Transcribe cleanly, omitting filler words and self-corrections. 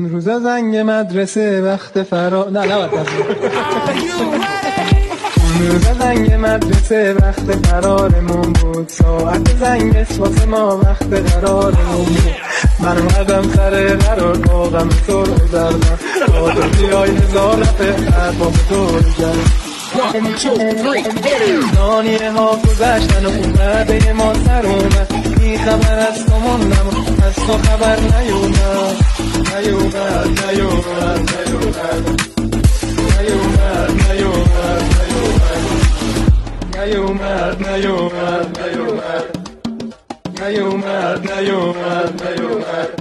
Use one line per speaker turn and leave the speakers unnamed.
روزا زنگ مدرسه وقت روزا زنگ مدرسه وقت فرارمون بود، ساعت زنگ واسه ما وقت قرارمون بود. من اومدم سر قرار با غم سر گذردم، آدمی های هزار رفه هر با بزرگ گرد. ثانیه ها گذشتن و اومده ما سر اومد، بی خبر از تو موندم از تو خبر نیومد. نیومد